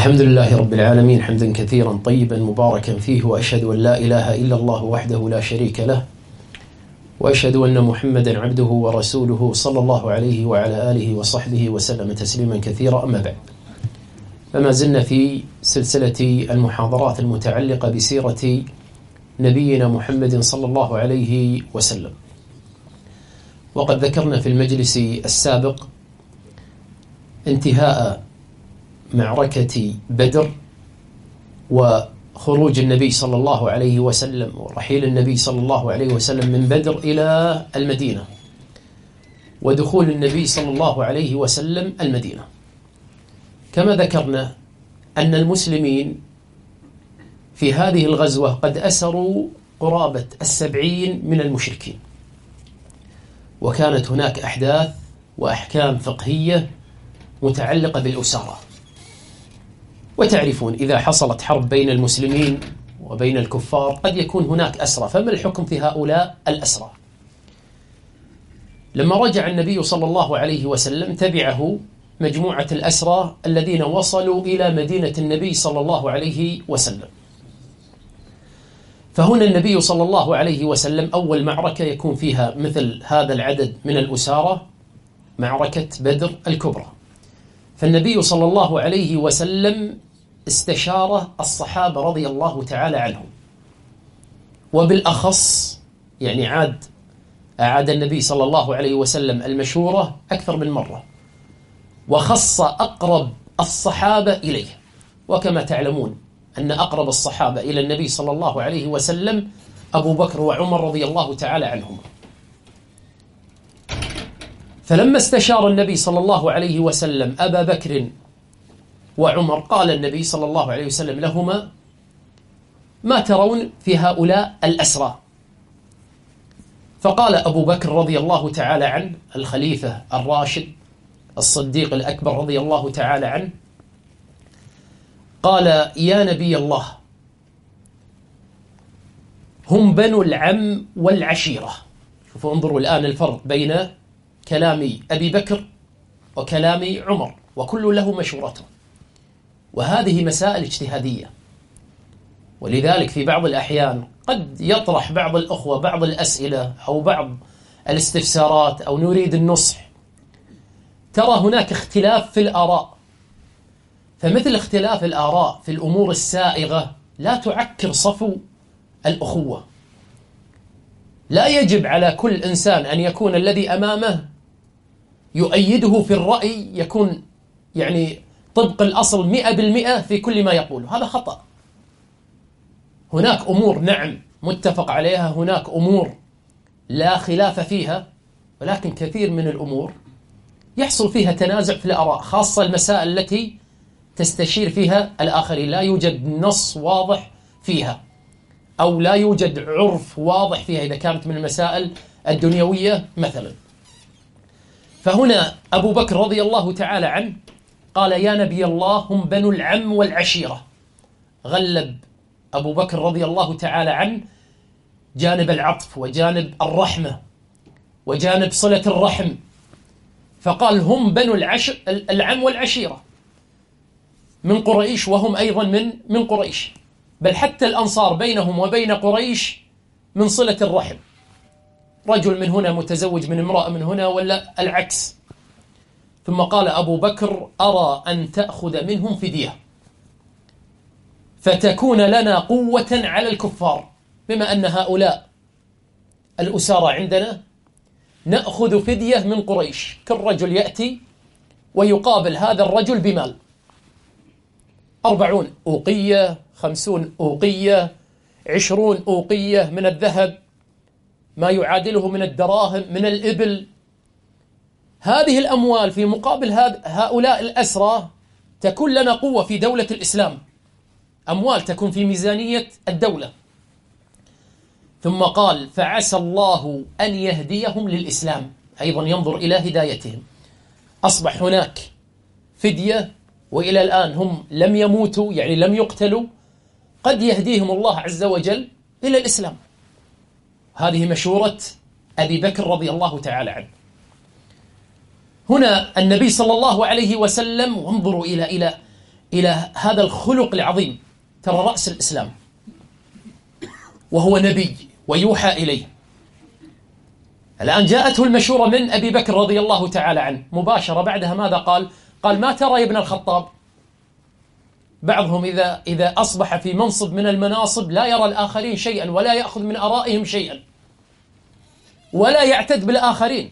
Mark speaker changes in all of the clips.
Speaker 1: الحمد لله رب العالمين حمدا كثيرا طيبا مباركا فيه، وأشهد أن لا إله إلا الله وحده لا شريك له، وأشهد أن محمدا عبده ورسوله صلى الله عليه وعلى آله وصحبه وسلم تسليما كثيرا. أما بعد، فما زلنا في سلسلة المحاضرات المتعلقة بسيرة نبينا محمد صلى الله عليه وسلم، وقد ذكرنا في المجلس السابق انتهاء معركة بدر وخروج النبي صلى الله عليه وسلم ورحيل النبي صلى الله عليه وسلم من بدر إلى المدينة، ودخول النبي صلى الله عليه وسلم المدينة. كما ذكرنا أن المسلمين في هذه الغزوة قد أسروا قرابة 70 من المشركين، وكانت هناك أحداث وأحكام فقهية متعلقة بالأسارة. وتعرفون إذا حصلت حرب بين المسلمين وبين الكفار قد يكون هناك أسرى، فما الحكم في هؤلاء الأسرى؟ لما رجع النبي صلى الله عليه وسلم تبعه مجموعة الأسرى الذين وصلوا إلى مدينة النبي صلى الله عليه وسلم. فهنا النبي صلى الله عليه وسلم أول معركة يكون فيها مثل هذا العدد من الأسارى، معركة بدر الكبرى. فالنبي صلى الله عليه وسلم استشار الصحابة رضي الله تعالى عنهم، وبالأخص يعني أعاد النبي صلى الله عليه وسلم المشورة أكثر من مرة، وخص أقرب الصحابة إليه. وكما تعلمون أن أقرب الصحابة إلى النبي صلى الله عليه وسلم أبو بكر وعمر رضي الله تعالى عنهما. فلما استشار النبي صلى الله عليه وسلم أبا بكر وعمر قال النبي صلى الله عليه وسلم لهما: ما ترون في هؤلاء الأسرى؟ فقال أبو بكر رضي الله تعالى عنه الخليفة الراشد الصديق الأكبر رضي الله تعالى عنه، قال: يا نبي الله، هم بنو العم والعشيرة. شوفوا، انظروا الآن الفرق بين كلام أبي بكر وكلام عمر، وكل له مشورته، وهذه مسائل اجتهادية. ولذلك في بعض الأحيان قد يطرح بعض الأخوة بعض الأسئلة أو بعض الاستفسارات أو نريد النصح، ترى هناك اختلاف في الآراء، فمثل اختلاف الآراء في الأمور السائغة لا تعكر صفو الأخوة. لا يجب على كل إنسان أن يكون الذي أمامه يؤيده في الرأي، يكون يعني طبق الأصل 100% في كل ما يقوله، هذا خطأ. هناك أمور نعم متفق عليها، هناك أمور لا خلاف فيها، ولكن كثير من الأمور يحصل فيها تنازع في الآراء، خاصة المسائل التي تستشير فيها الآخرين، لا يوجد نص واضح فيها أو لا يوجد عرف واضح فيها إذا كانت من المسائل الدنيوية مثلا. فهنا أبو بكر رضي الله تعالى عنه قال: يا نبي الله، هم بنو العم والعشيرة. غلب أبو بكر رضي الله تعالى عنه جانب العطف وجانب الرحمة وجانب صلة الرحم، فقال: هم بنو العم والعشيرة من قريش، وهم أيضا من قريش، بل حتى الأنصار بينهم وبين قريش من صلة الرحم، رجل من هنا متزوج من امرأة من هنا ولا العكس. ثم قال أبو بكر: أرى أن تأخذ منهم فدية فتكون لنا قوة على الكفار، بما أن هؤلاء الأسارى عندنا نأخذ فدية من قريش، كل رجل يأتي ويقابل هذا الرجل بمال، 40 أوقية، 50 أوقية، 20 أوقية من الذهب، ما يعادله من الدراهم، من الإبل. هذه الأموال في مقابل هؤلاء الأسرى تكون لنا قوة في دولة الإسلام، أموال تكون في ميزانية الدولة. ثم قال: فعسى الله أن يهديهم للإسلام، أيضا ينظر إلى هدايتهم. أصبح هناك فدية، وإلى الآن هم لم يموتوا، يعني لم يقتلوا، قد يهديهم الله عز وجل إلى الإسلام. هذه مشورة أبي بكر رضي الله تعالى عنه. هنا النبي صلى الله عليه وسلم، وانظروا إلى هذا الخلق العظيم. ترى رأس الإسلام وهو نبي ويوحى إليه. الآن جاءته المشورة من أبي بكر رضي الله تعالى عنه مباشرة. بعدها ماذا قال؟ قال: ما ترى يا ابن الخطاب؟ بعضهم إذا أصبح في منصب من المناصب لا يرى الآخرين شيئا ولا يأخذ من آرائهم شيئا ولا يعتد بالآخرين،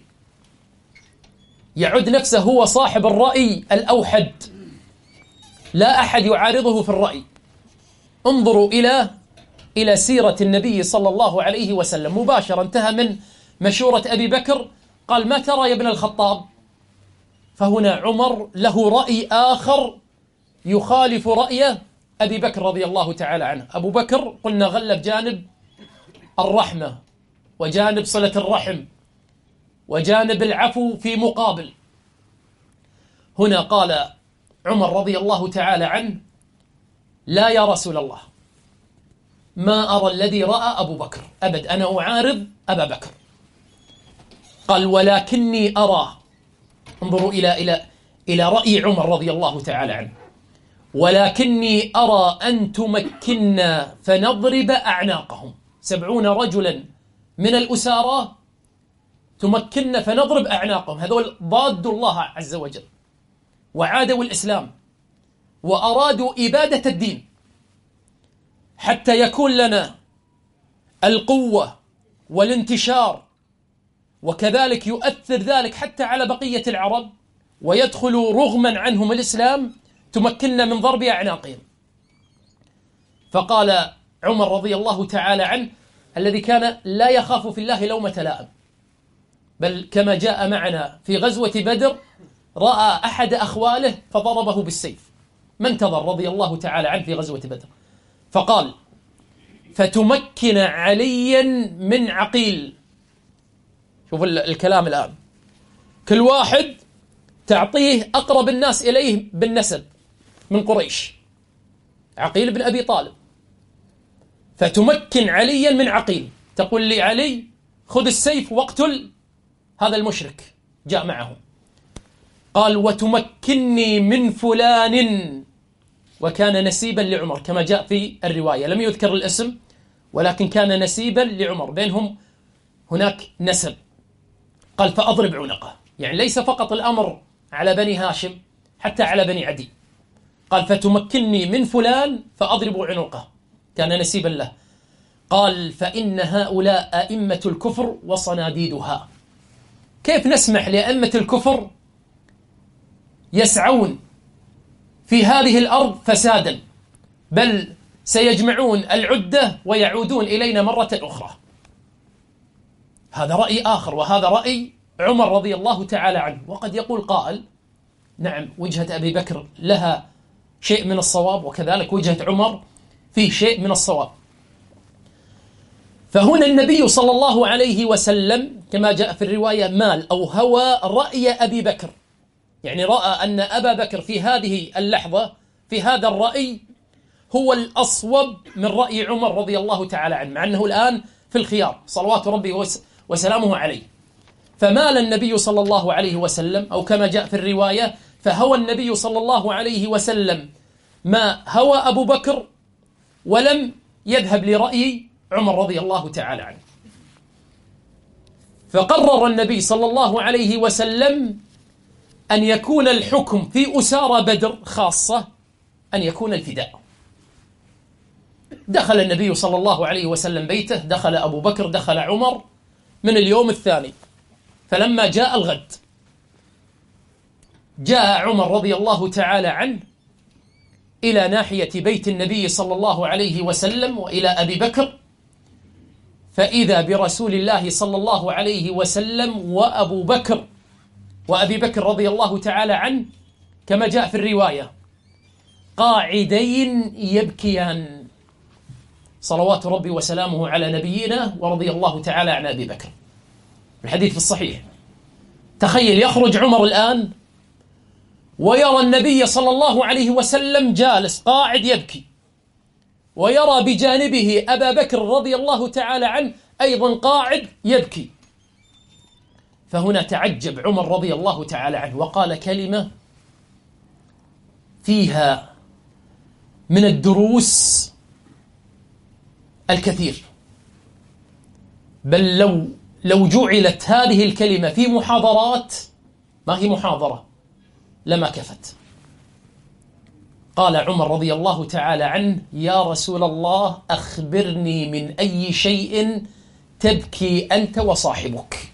Speaker 1: يعد نفسه هو صاحب الرأي الأوحد، لا أحد يعارضه في الرأي. انظروا إلى سيرة النبي صلى الله عليه وسلم. مباشرة انتهى من مشورة أبي بكر، قال: ما ترى يا ابن الخطاب؟ فهنا عمر له رأي آخر يخالف رأي أبي بكر رضي الله تعالى عنه. أبو بكر قلنا غلب جانب الرحمة وجانب صلة الرحم وجانب العفو في مقابل. هنا قال عمر رضي الله تعالى عنه: لا يا رسول الله، ما أرى الذي رأى أبو بكر أبد، أنا أعارض أبا بكر. قال: ولكني أرى، انظروا إلى رأي عمر رضي الله تعالى عنه، ولكني أرى أن تمكننا فنضرب أعناقهم. 70 رجلا من الأسارة تمكننا فنضرب أعناقهم. هذول ضادوا الله عز وجل وعادوا الإسلام وأرادوا إبادة الدين، حتى يكون لنا القوة والانتشار، وكذلك يؤثر ذلك حتى على بقية العرب ويدخلوا رغما عنهم الإسلام، تمكننا من ضرب أعناقهم. فقال عمر رضي الله تعالى عنه الذي كان لا يخاف في الله لومة لائم، بل كما جاء معنا في غزوة بدر رأى أحد أخواله فضربه بالسيف، ما انتظر رضي الله تعالى عنه في غزوة بدر، فقال: فتمكن عليا من عقيل. شوف الكلام الآن، كل واحد تعطيه أقرب الناس إليه بالنسب من قريش، عقيل بن أبي طالب. فتمكن عليا من عقيل، تقول لي علي خذ السيف واقتل هذا المشرك جاء معه. قال: وتمكنني من فلان، وكان نسيبا لعمر كما جاء في الرواية، لم يذكر الاسم ولكن كان نسيبا لعمر، بينهم هناك نسب. قال: فأضرب عنقه، يعني ليس فقط الأمر على بني هاشم حتى على بني عدي. قال: فتمكنني من فلان فأضرب عنقه، كان نسيبا له. قال: فإن هؤلاء أئمة الكفر وصناديدها. كيف نسمح لأئمة الكفر يسعون في هذه الأرض فسادا، بل سيجمعون العدة ويعودون إلينا مرة أخرى. هذا رأي آخر، وهذا رأي عمر رضي الله تعالى عنه. وقد يقول قائل: نعم، وجهة أبي بكر لها شيء من الصواب، وكذلك وجهة عمر فيه شيء من الصواب. فهنا النبي صلى الله عليه وسلم كما جاء في الرواية مال أو هوى رأي أبي بكر، يعني رأى أن أبا بكر في هذه اللحظة في هذا الرأي هو الأصوب من رأي عمر رضي الله تعالى عنه، مع أنه الآن في الخيار صلوات ربي وسلامه عليه. فمال النبي صلى الله عليه وسلم، أو كما جاء في الرواية فهوى النبي صلى الله عليه وسلم ما هوى أبو بكر، ولم يذهب لرأي عمر رضي الله تعالى عنه. فقرر النبي صلى الله عليه وسلم أن يكون الحكم في أسارى بدر خاصة أن يكون الفداء. دخل النبي صلى الله عليه وسلم بيته، دخل أبو بكر، دخل عمر من اليوم الثاني. فلما جاء الغد جاء عمر رضي الله تعالى عنه إلى ناحية بيت النبي صلى الله عليه وسلم وإلى أبي بكر، فإذا برسول الله صلى الله عليه وسلم وأبي بكر رضي الله تعالى عنه كما جاء في الرواية قاعدين يبكيان، صلوات ربي وسلامه على نبينا ورضي الله تعالى عن أبي بكر. الحديث في الصحيح. تخيل يخرج عمر الآن ويرى النبي صلى الله عليه وسلم جالس قاعد يبكي، ويرى بجانبه أبا بكر رضي الله تعالى عنه أيضا قاعد يبكي. فهنا تعجب عمر رضي الله تعالى عنه وقال كلمة فيها من الدروس الكثير، بل لو جعلت هذه الكلمة في محاضرات، ما هي محاضرة، لما كفت. قال عمر رضي الله تعالى عنه: يا رسول الله أخبرني من أي شيء تبكي أنت وصاحبك.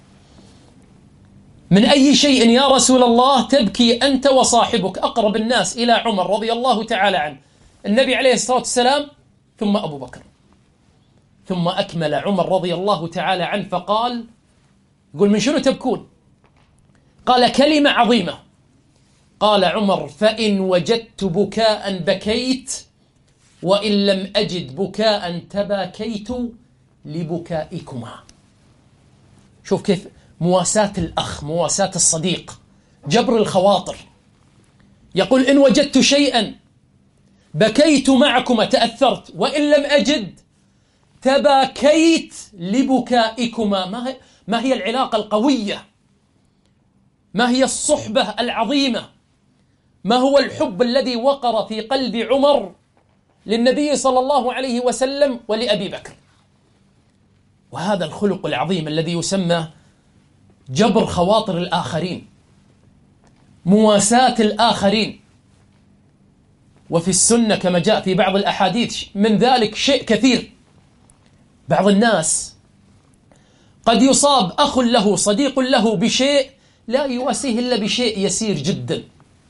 Speaker 1: من أي شيء يا رسول الله تبكي أنت وصاحبك؟ أقرب الناس إلى عمر رضي الله تعالى عنه النبي عليه الصلاة والسلام، ثم أبو بكر، ثم أكمل عمر رضي الله تعالى عنه فقال: يقول من شنو تبكون؟ قال: كلمة عظيمة. قال عمر: فإن وجدت بكاء بكيت، وإن لم أجد بكاء تباكيت لبكائكما. شوف كيف مواساة الأخ، مواساة الصديق، جبر الخواطر. يقول: إن وجدت شيئا بكيت معكما، تأثرت، وإن لم أجد تباكيت لبكائكما. ما هي العلاقة القوية؟ ما هي الصحبة العظيمة؟ ما هو الحب الذي وقر في قلب عمر للنبي صلى الله عليه وسلم ولأبي بكر؟ وهذا الخلق العظيم الذي يسمى جبر خواطر الآخرين، مواساة الآخرين. وفي السنة كما جاء في بعض الأحاديث من ذلك شيء كثير. بعض الناس قد يصاب أخ له، صديق له، بشيء لا يواسيه إلا بشيء يسير جدا،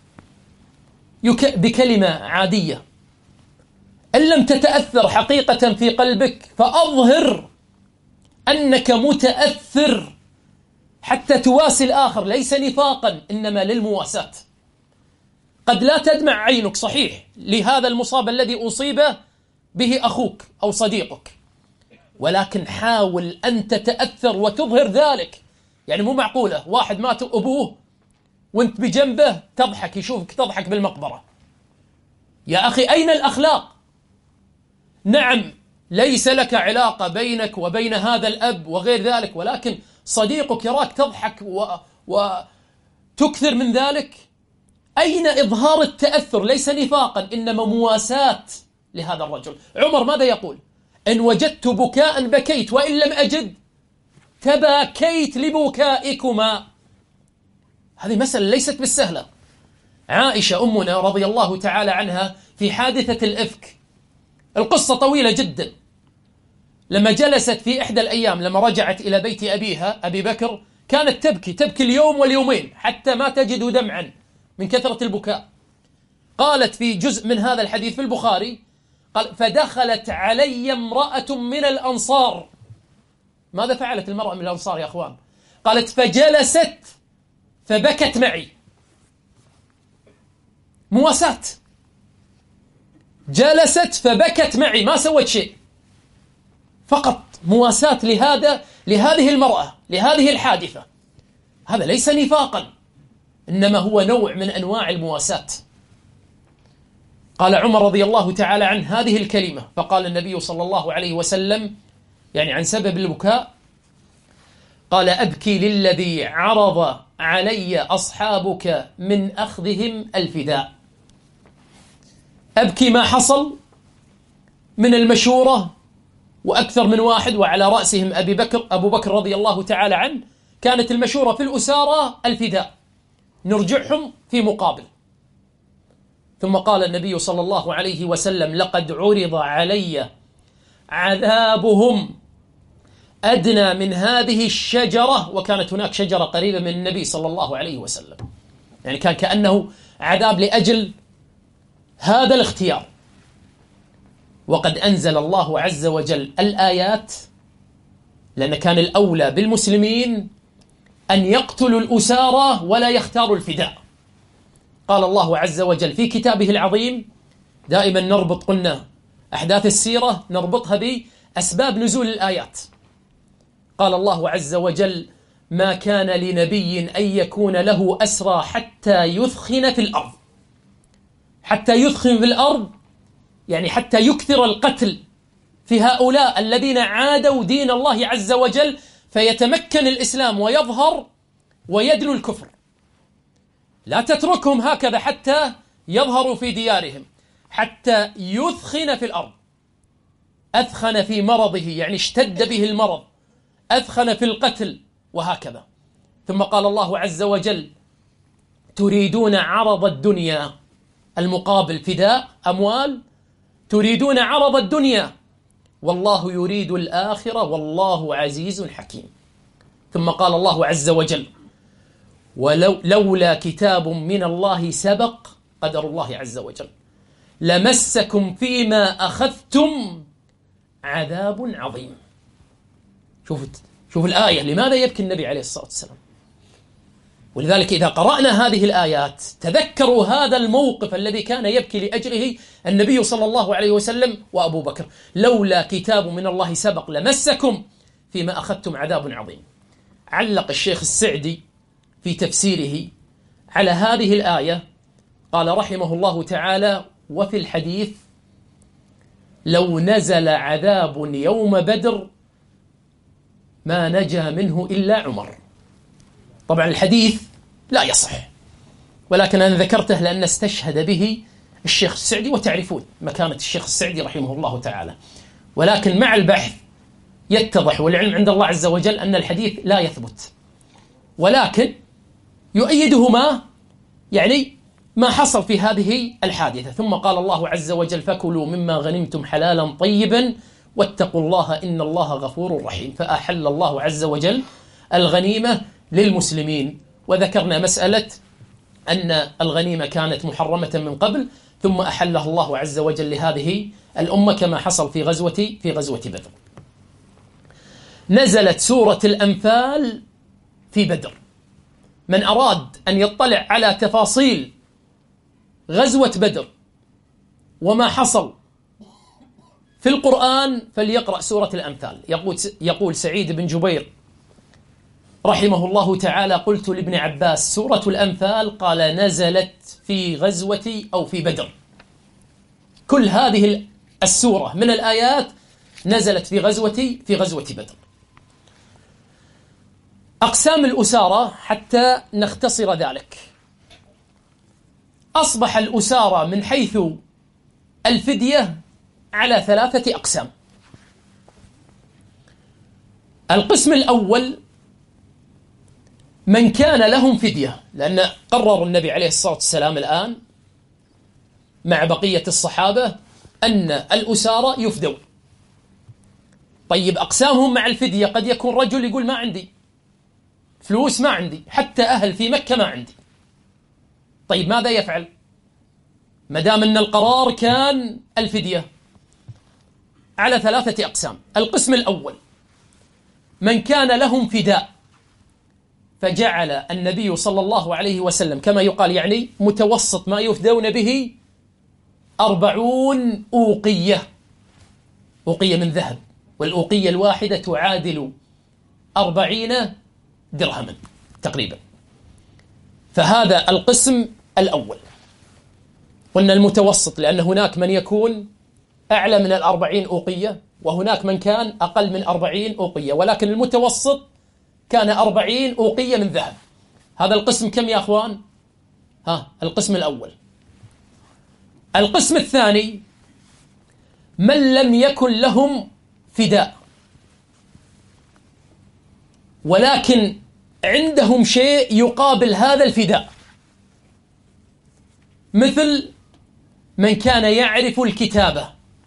Speaker 1: بكلمة عادية. إن لم تتأثر حقيقة في قلبك فأظهر أنك متأثر حتى تواسي الآخر، ليس نفاقا إنما للمواساة. قد لا تدمع عينك صحيح لهذا المصاب الذي أصيب به أخوك أو صديقك، ولكن حاول أن تتأثر وتظهر ذلك. يعني مو معقولة واحد مات أبوه وانت بجنبه تضحك، يشوفك تضحك بالمقبرة. يا أخي أين الأخلاق؟ نعم ليس لك علاقة بينك وبين هذا الأب وغير ذلك، ولكن صديقك يراك تضحك وتكثر من ذلك. أين إظهار التأثر؟ ليس نفاقا إنما مواساة لهذا الرجل. عمر ماذا يقول؟ إن وجدت بكاء بكيت، وإن لم أجد تباكيت لبكائكما. هذه مسألة ليست بالسهلة. عائشة أمنا رضي الله تعالى عنها في حادثة الإفك، القصة طويلة جدا. لما جلست في إحدى الأيام، لما رجعت إلى بيت أبيها أبي بكر، كانت تبكي اليوم واليومين حتى ما تجد دمعا من كثرة البكاء. قالت في جزء من هذا الحديث في البخاري، قال: فدخلت علي امرأة من الأنصار. ماذا فعلت المرأة من الأنصار يا أخوان؟ قالت: فجلست فبكت معي. مواساة، جلست فبكت معي، ما سوت شيء، فقط مواساة لهذه المرأة، لهذه الحادثة. هذا ليس نفاقا إنما هو نوع من أنواع المواساة. قال عمر رضي الله تعالى عنه هذه الكلمة، فقال النبي صلى الله عليه وسلم يعني عن سبب البكاء، قال: أبكي للذي عرض علي أصحابك من أخذهم الفداء. أبكي ما حصل من المشورة، وأكثر من واحد، وعلى رأسهم أبو بكر رضي الله تعالى عنه. كانت المشورة في الأسارة الفداء، نرجعهم في مقابل. ثم قال النبي صلى الله عليه وسلم: لقد عرض علي عذابهم أدنى من هذه الشجرة. وكانت هناك شجرة قريبة من النبي صلى الله عليه وسلم، يعني كان كأنه عذاب لأجل هذا الاختيار. وقد أنزل الله عز وجل الآيات، لأن كان الأولى بالمسلمين أن يقتلوا الأسارة ولا يختاروا الفداء. قال الله عز وجل في كتابه العظيم، دائما نربط، قلنا أحداث السيرة نربطها بأسباب نزول الآيات. قال الله عز وجل: ما كان لنبي أن يكون له أسرى حتى يثخن في الأرض. حتى يثخن في الأرض يعني حتى يكثر القتل في هؤلاء الذين عادوا دين الله عز وجل، فيتمكن الإسلام ويظهر ويدنو الكفر. لا تتركهم هكذا حتى يظهروا في ديارهم، حتى يثخن في الأرض. أثخن في مرضه يعني اشتد به المرض، أثخن في القتل، وهكذا. ثم قال الله عز وجل: تريدون عرض الدنيا، المقابل فداء أموال، تريدون عرض الدنيا والله يريد الآخرة والله عزيز حكيم. ثم قال الله عز وجل: لولا كتاب من الله سبق، قدر الله عز وجل، لمسكم فيما أخذتم عذاب عظيم. شوف الآية، لماذا يبكي النبي عليه الصلاة والسلام؟ ولذلك إذا قرأنا هذه الآيات تذكروا هذا الموقف الذي كان يبكي لأجله النبي صلى الله عليه وسلم وأبو بكر: لولا كتاب من الله سبق لمسكم فيما أخذتم عذاب عظيم. علق الشيخ السعدي في تفسيره على هذه الآية، قال رحمه الله تعالى: وفي الحديث لو نزل عذاب يوم بدر ما نجا منه إلا عمر. طبعا الحديث لا يصح، ولكن أنا ذكرته لأن استشهد به الشيخ السعدي، وتعرفون مكانة الشيخ السعدي رحمه الله تعالى. ولكن مع البحث يتضح، والعلم عند الله عز وجل، أن الحديث لا يثبت، ولكن يؤيده ما حصل في هذه الحادثة. ثم قال الله عز وجل: فكلوا مما غنمتم حلالا طيبا واتقوا الله إن الله غفور رحيم. فأحل الله عز وجل الغنيمة للمسلمين. وذكرنا مسألة أن الغنيمة كانت محرمة من قبل، ثم أحلها الله عز وجل لهذه الأمة كما حصل في غزوة بدر. نزلت سورة الأنفال في بدر. من أراد أن يطلع على تفاصيل غزوة بدر وما حصل في القرآن فليقرأ سورة الأنفال. يقول سعيد بن جبير رحمه الله تعالى: قلت لابن عباس: سورة الأنفال؟ قال: نزلت في غزوة أو في بدر. كل هذه السورة من الآيات نزلت في غزوة بدر. أقسام الأسارة حتى نختصر ذلك: أصبح الأسارة من حيث الفدية على 3 أقسام. القسم الأول من كان لهم فدية، لأن قرر النبي عليه الصلاة والسلام الآن مع بقية الصحابة أن الأسارة يفدون. طيب أقسامهم مع الفدية: قد يكون رجل يقول ما عندي فلوس، ما عندي، حتى أهل في مكة ما عندي. طيب ماذا يفعل ما دام أن القرار كان الفدية؟ على 3 أقسام. القسم الأول من كان لهم فداء، فجعل النبي صلى الله عليه وسلم كما يقال متوسط ما يفدون به 40 أوقية من ذهب، والأوقية الواحدة تعادل 40 درهما تقريبا. فهذا القسم الأول. قلنا المتوسط لأن هناك من يكون أعلى من 40 أوقية، وهناك من كان أقل من 40 أوقية، ولكن المتوسط كان 40 أوقية من ذهب. هذا القسم كم يا أخوان؟ القسم الأول. القسم الثاني من لم يكن لهم فداء، ولكن عندهم شيء يقابل هذا الفداء، مثل من كان يعرف الكتابة.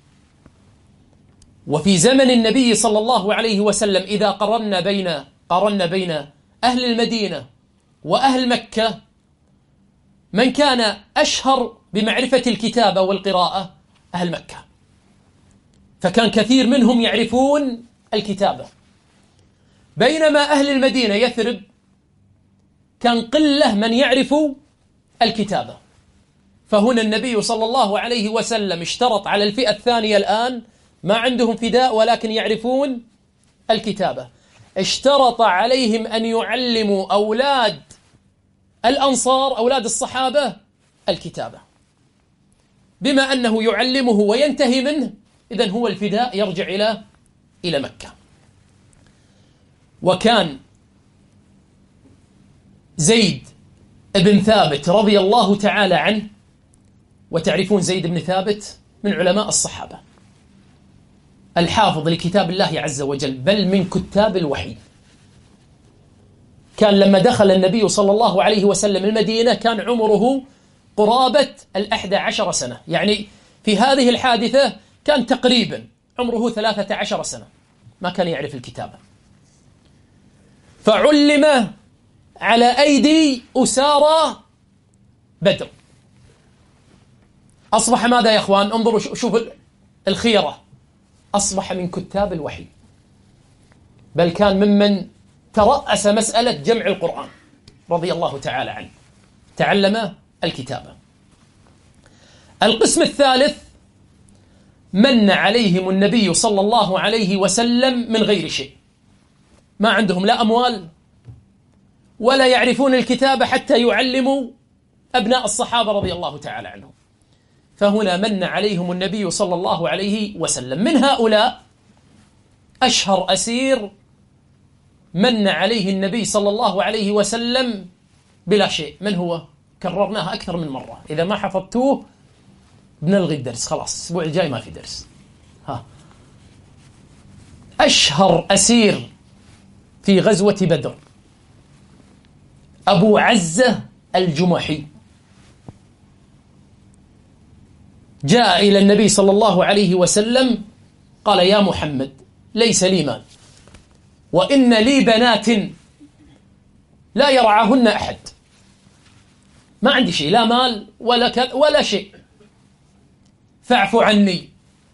Speaker 1: وفي زمن النبي صلى الله عليه وسلم إذا قارنا بين أهل المدينة وأهل مكة، من كان أشهر بمعرفة الكتابة والقراءة أهل مكة، فكان كثير منهم يعرفون الكتابة. بينما أهل المدينة يثرب كان قلة من يعرف الكتابة. فهنا النبي صلى الله عليه وسلم اشترط على الفئة الثانية الآن ما عندهم فداء ولكن يعرفون الكتابة، اشترط عليهم أن يعلموا أولاد الأنصار أولاد الصحابة الكتابة. بما أنه يعلمه وينتهي منه، إذن هو الفداء يرجع إلى مكة. وكان زيد بن ثابت رضي الله تعالى عنه، وتعرفون زيد بن ثابت من علماء الصحابة، الحافظ لكتاب الله عز وجل، بل من كتاب الوحي. كان لما دخل النبي صلى الله عليه وسلم المدينة كان عمره قرابة 11 سنة، يعني في هذه الحادثة كان تقريبا عمره 13 سنة، ما كان يعرف الكتابة. فعلم على أيدي أسارى بدر. أصبح ماذا يا أخوان؟ انظروا شوفوا الخيرة، أصبح من كتاب الوحي، بل كان ممن ترأس مسألة جمع القرآن رضي الله تعالى عنه، تعلم الكتابة. القسم الثالث من عليهم النبي صلى الله عليه وسلم من غير شيء، ما عندهم لا أموال ولا يعرفون الكتابة حتى يعلموا أبناء الصحابة رضي الله تعالى عنهم. فهنا من عليهم النبي صلى الله عليه وسلم. من هؤلاء أشهر أسير من عليه النبي صلى الله عليه وسلم بلا شيء، من هو؟ كررناها أكثر من مرة، إذا ما حفظتوه بنلغي الدرس، خلاص الأسبوع الجاي ما في درس. أشهر أسير في غزوة بدر أبو عزة الجمحي. جاء إلى النبي صلى الله عليه وسلم قال: يا محمد، ليس لي مال، وإن لي بنات لا يرعاهن أحد، ما عندي شيء، لا مال ولا شيء، فاعف عني.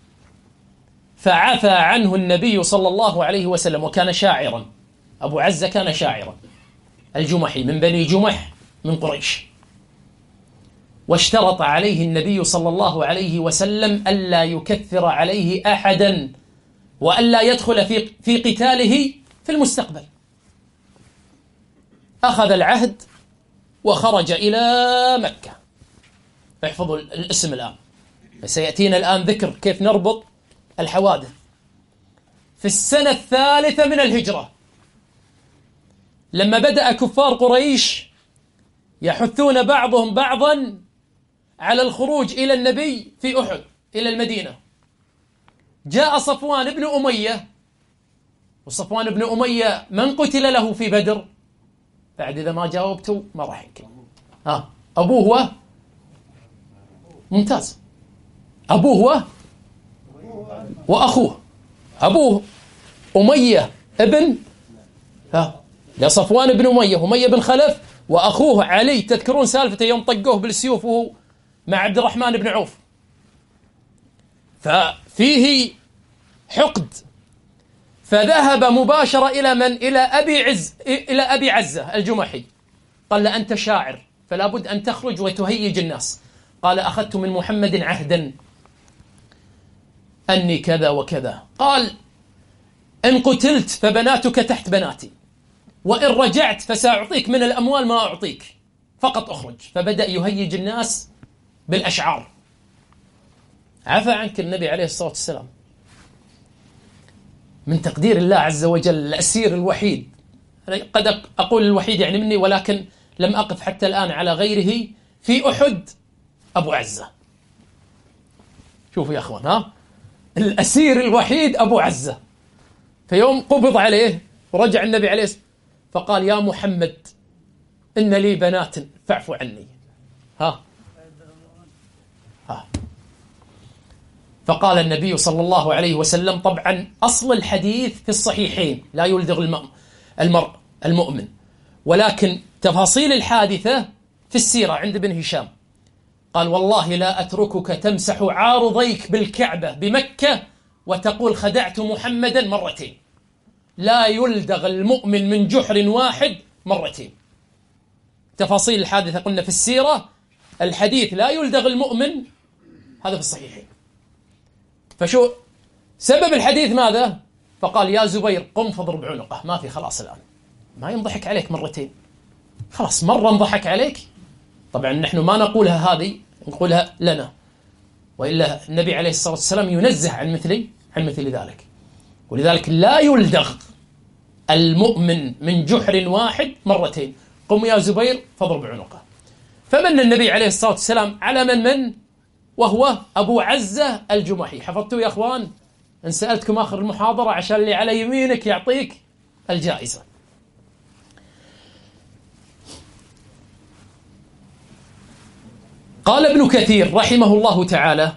Speaker 1: فعفى عنه النبي صلى الله عليه وسلم، وكان شاعرا، أبو عزة كان شاعرا الجمحي من بني جمح من قريش. واشترط عليه النبي صلى الله عليه وسلم ألا يكثر عليه أحدا وألا يدخل في قتاله في المستقبل. أخذ العهد وخرج إلى مكة. احفظوا الاسم الآن، سيأتينا الآن ذكر كيف نربط الحوادث. في السنة الثالثة من الهجرة، لما بدأ كفار قريش يحثون بعضهم بعضا على الخروج إلى النبي في أحد إلى المدينة، جاء صفوان بن أمية. وصفوان بن أمية من قتل له في بدر؟ بعد إذا ما جاوبتوا ما راح يمكن. أبوه هو ممتاز، أبوه هو وأخوه. أبوه أمية ابن صفوان بن أمية، أمية بن خلف، وأخوه علي. تذكرون سالفته يوم طقوه بالسيوف وهو مع عبد الرحمن بن عوف؟ ففيه حقد. فذهب مباشرة إلى من؟ إلى أبي عزة الجمحي. قال له: أنت شاعر فلا بد أن تخرج وتهيج الناس. قال: أخذت من محمد عهدا أني كذا وكذا. قال: إن قتلت فبناتك تحت بناتي، وإن رجعت فسأعطيك من الأموال ما أعطيك، فقط أخرج. فبدأ يهيج الناس بالأشعار. عفى عنك النبي عليه الصلاة والسلام. من تقدير الله عز وجل الأسير الوحيد، قد أقول الوحيد يعني مني، ولكن لم أقف حتى الآن على غيره في أحد، أبو عزة. شوفوا يا أخوان، الأسير الوحيد أبو عزة. فيوم قبض عليه ورجع النبي عليه الصلاة والسلام فقال: يا محمد، إن لي بنات فاعف عني. فقال النبي صلى الله عليه وسلم، طبعا أصل الحديث في الصحيحين، لا يلدغ المؤمن، ولكن تفاصيل الحادثة في السيرة عند ابن هشام. قال: والله لا أتركك تمسح عارضيك بالكعبة بمكة وتقول خدعت محمدا مرتين. لا يلدغ المؤمن من جحر واحد مرتين. تفاصيل الحادثة قلنا في السيرة، الحديث لا يلدغ المؤمن، هذا في الصحيحين. فشو سبب الحديث؟ ماذا؟ فقال: يا زبير قم فاضرب عنقه، ما في، خلاص الآن ما ينضحك عليك مرتين، خلاص مرة انضحك عليك. طبعا نحن ما نقولها هذه، نقولها لنا، وإلا النبي عليه الصلاة والسلام ينزه عن مثل ذلك. ولذلك لا يلدغ المؤمن من جحر واحد مرتين. قم يا زبير فاضرب عنقه. فمن النبي عليه الصلاة والسلام على من وهو أبو عزة الجمحي. حفظتوا يا أخوان؟ إن سألتكم آخر المحاضرة عشان اللي على يمينك يعطيك الجائزة. قال ابن كثير رحمه الله تعالى: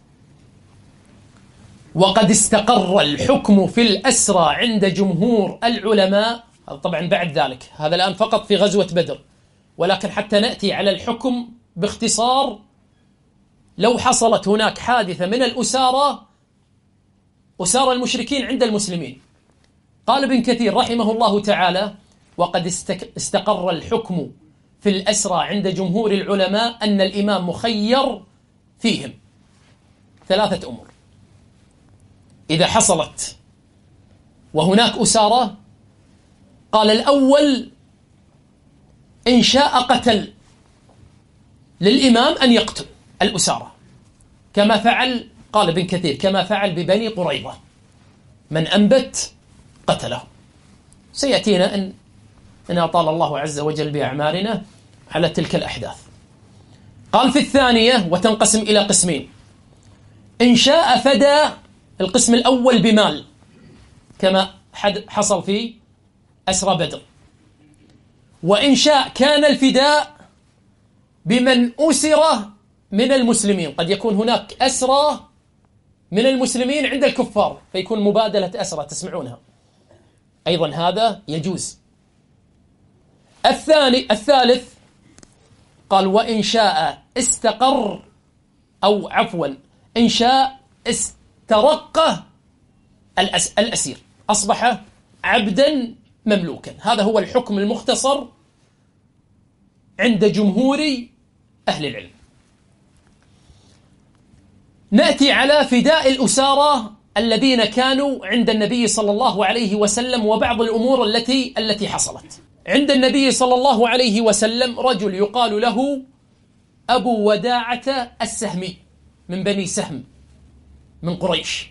Speaker 1: وقد استقر الحكم في الأسرى عند جمهور العلماء. طبعا بعد ذلك، هذا الآن فقط في غزوة بدر، ولكن حتى نأتي على الحكم باختصار. لو حصلت هناك حادثة من الأسارى، أسارى المشركين عند المسلمين، قال ابن كثير رحمه الله تعالى: وقد استقر الحكم في الأسرى عند جمهور العلماء أن الإمام مخير فيهم 3 أمور. إذا حصلت وهناك أسارى، قال الأول: إن شاء قتل، للإمام أن يقتل الأسارى، كما فعل، قال ابن كثير، كما فعل ببني قريظة، من أنبت قتله. سيأتينا إن أطال الله عز وجل بأعمارنا على تلك الأحداث. قال في الثانية، وتنقسم إلى قسمين: إن شاء فدى، القسم الأول بمال كما حصل في أسرى بدر، وإن شاء كان الفداء بمن أسر من المسلمين. قد يكون هناك أسرى من المسلمين عند الكفار، فيكون مبادلة أسرى، تسمعونها أيضا، هذا يجوز. الثالث قال: وإن شاء استقر، أو عفوا إن شاء استرق الأسير، أصبح عبدا مملوكا. هذا هو الحكم المختصر عند جمهور أهل العلم. نأتي على فداء الأسارى الذين كانوا عند النبي صلى الله عليه وسلم، وبعض الأمور التي حصلت. عند النبي صلى الله عليه وسلم رجل يقال له أبو وداعة السهمي من بني سهم من قريش.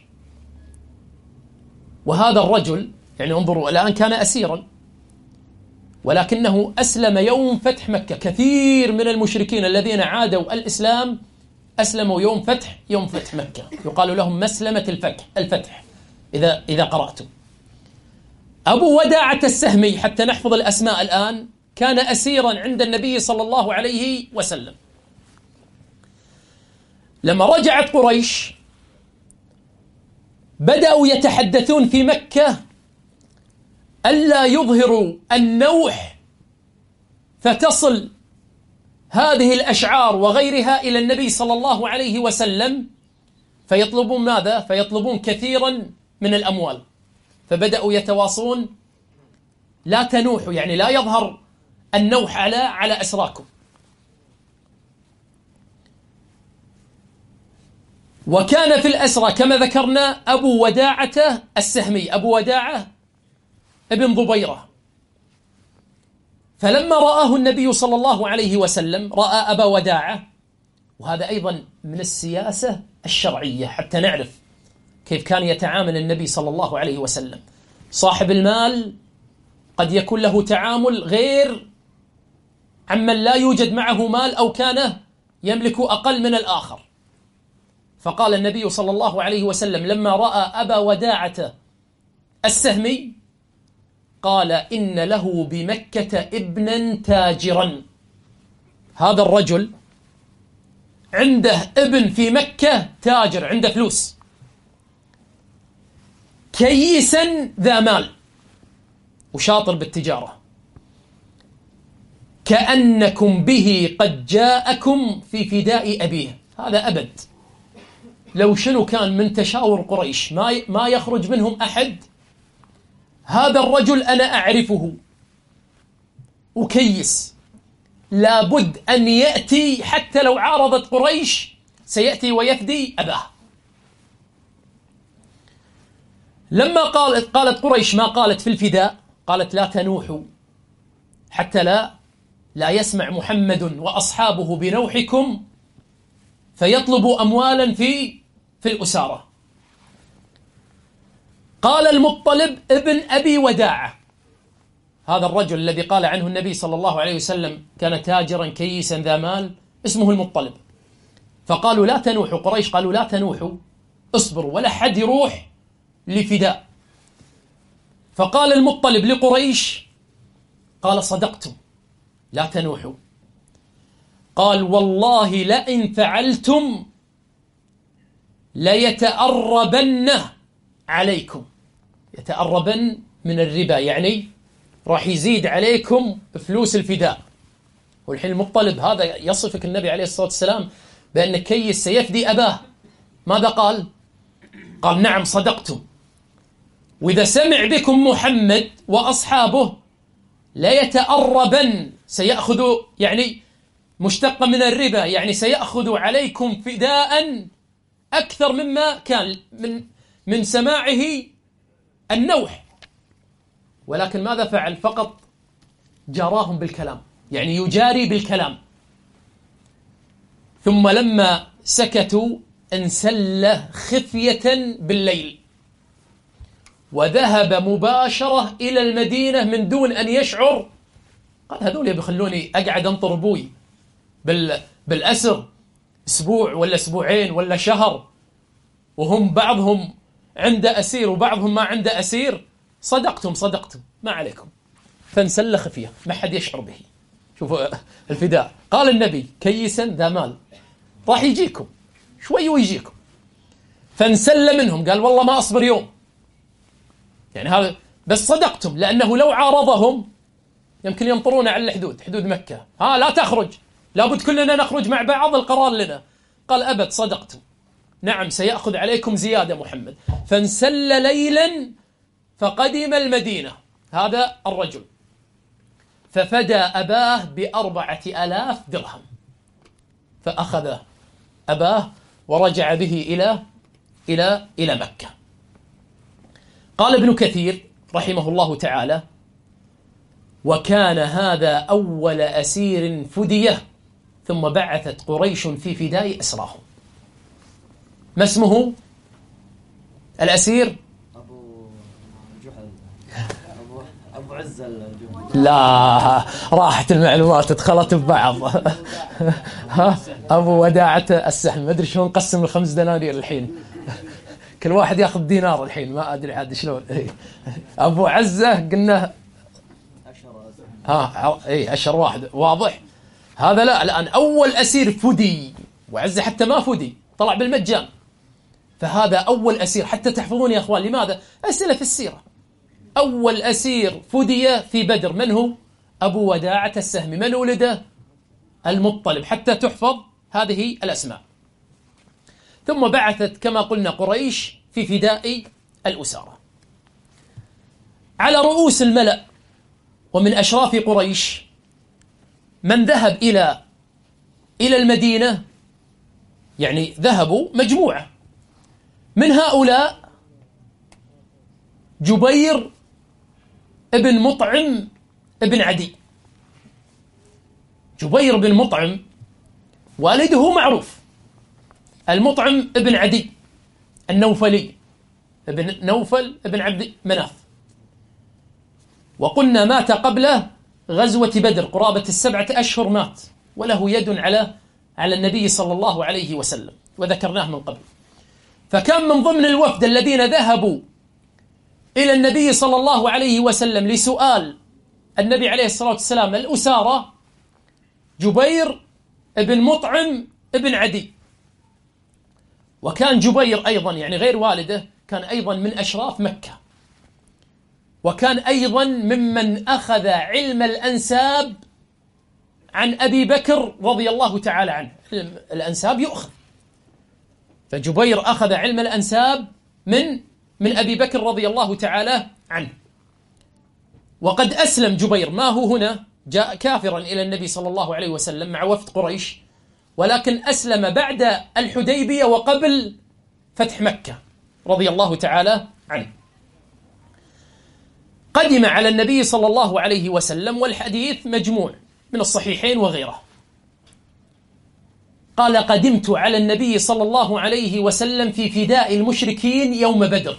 Speaker 1: وهذا الرجل، يعني انظروا الآن، كان أسيرا، ولكنه أسلم يوم فتح مكة. كثير من المشركين الذين عادوا الإسلام أسلموا يوم فتح مكة، يقال لهم مسلمة الفتح إذا قرأتم. أبو وداعة السهمي، حتى نحفظ الأسماء الآن، كان أسيرا عند النبي صلى الله عليه وسلم. لما رجعت قريش بدأوا يتحدثون في مكة ألا يظهروا النوح، فتصل هذه الأشعار وغيرها إلى النبي صلى الله عليه وسلم، فيطلبون ماذا؟ فيطلبون كثيرا من الأموال. فبدأوا يتواصون: لا تنوحوا، يعني لا يظهر النوح على أسراكم. وكان في الأسرى كما ذكرنا أبو وداعة السهمي، أبو وداعة ابن ضبيرة. فلما رآه النبي صلى الله عليه وسلم، رأى أبا وداعة، وهذا أيضا من السياسة الشرعية حتى نعرف كيف كان يتعامل النبي صلى الله عليه وسلم. صاحب المال قد يكون له تعامل غير عمن لا يوجد معه مال أو كان يملك أقل من الآخر. فقال النبي صلى الله عليه وسلم لما رأى أبا وداعة السهمي، قال: إن له بمكة ابنا تاجرا. هذا الرجل عنده ابن في مكة تاجر، عنده فلوس، كيسا ذا مال وشاطر بالتجارة، كأنكم به قد جاءكم في فداء أبيه. هذا أبد، لو شنو كان من تشاور قريش ما يخرج منهم أحد. هذا الرجل أنا أعرفه وكيس، لابد أن يأتي، حتى لو عارضت قريش سيأتي ويفدي أباه. لما قالت قريش ما قالت في الفداء، قالت: لا تنوحوا حتى لا يسمع محمد وأصحابه بنوحكم فيطلبوا أموالا في الأسارة. قال المطلب ابن أبي وداعة، هذا الرجل الذي قال عنه النبي صلى الله عليه وسلم كان تاجرا كيسا ذا مال، اسمه المطلب. فقالوا لا تنوحوا، قريش قالوا لا تنوحوا، اصبروا ولا حد يروح لفداء. فقال المطلب لقريش، قال صدقتم لا تنوحوا. قال والله لئن فعلتم ليتأربن عليكم. يتأربن من الربا، يعني راح يزيد عليكم فلوس الفداء. والحين المطلب هذا يصفك النبي عليه الصلاة والسلام بأن كيس سيفدي أباه. ماذا قال؟ قال نعم صدقتم، وإذا سمع بكم محمد وأصحابه ليتأربن، سيأخذ يعني مشتقة من الربا، يعني سيأخذ عليكم فداء أكثر مما كان من سماعه النوح. ولكن ماذا فعل؟ فقط جاراهم بالكلام، يعني يجاري بالكلام. ثم لما سكتوا انسل خفية بالليل وذهب مباشرة إلى المدينة من دون أن يشعر. قال هذول بيخلوني أقعد أنطر أبوي بالأسر أسبوع ولا أسبوعين ولا شهر، وهم بعضهم عنده أسير وبعضهم ما عنده أسير. صدقتم ما عليكم. فانسل خفية ما حد يشعر به. شوفوا الفداء. قال النبي كيسا ذا مال راح يجيكم شوي ويجيكم. فانسل منهم، قال والله ما أصبر يوم، يعني هذا بس صدقتم، لأنه لو عارضهم يمكن ينطرون على الحدود، حدود مكة، لا تخرج، لابد كلنا نخرج مع بعض، القرار لنا. قال أبد صدقتم، نعم سيأخذ عليكم زيادة محمد. فانسل ليلا فقدم المدينة هذا الرجل، ففدى أباه ب4,000 درهم، فأخذ أباه ورجع به إلى مكة. قال ابن كثير رحمه الله تعالى: وكان هذا أول أسير فديه، ثم بعثت قريش في فداء أسراهم. ما اسمه الأسير؟
Speaker 2: أبو عزة الجمهوري.
Speaker 1: لا، راحت المعلومات ادخلت ببعض. أبو وداعة السهم، ما أدري شلون نقسم ال5 دنانير الحين، كل واحد ياخذ دينار الحين، ما أدري عاد شلون. أبو عزة قلنا أشهر واحد، واضح هذا. لا الآن أول أسير فدي، وعزة حتى ما فدي، طلع بالمجان. فهذا أول أسير، حتى تحفظون يا أخوان. لماذا؟ أسئلة في السيرة. أول أسير فدي في بدر من هو؟ أبو وداعة السهمي. من ولده؟ المطلب، حتى تحفظ هذه الأسماء. ثم بعثت كما قلنا قريش في فداء الأسارة. على رؤوس الملأ ومن أشراف قريش من ذهب إلى المدينة، يعني ذهبوا مجموعة. من هؤلاء جبير ابن مطعم ابن عدي. جبير بن مطعم والده معروف، المطعم ابن عدي النوفلي، ابن نوفل ابن عبد مناف. وقلنا مات قبل غزوة بدر قرابة 7 أشهر مات، وله يد على النبي صلى الله عليه وسلم، وذكرناه من قبل. فكان من ضمن الوفد الذين ذهبوا إلى النبي صلى الله عليه وسلم لسؤال النبي عليه الصلاة والسلام الأسارة جبير ابن مطعم ابن عدي. وكان جبير أيضا، يعني غير والده، كان أيضا من أشراف مكة، وكان أيضا ممن أخذ علم الأنساب عن أبي بكر رضي الله تعالى عنه. علم الأنساب يؤخذ، فجبير أخذ علم الأنساب من أبي بكر رضي الله تعالى عنه. وقد أسلم جبير، ما هو هنا جاء كافرا إلى النبي صلى الله عليه وسلم مع وفد قريش، ولكن أسلم بعد الحديبية وقبل فتح مكة رضي الله تعالى عنه. قدم على النبي صلى الله عليه وسلم، والحديث مجموع من الصحيحين وغيره. قال: قدمت على النبي صلى الله عليه وسلم في فداء المشركين يوم بدر،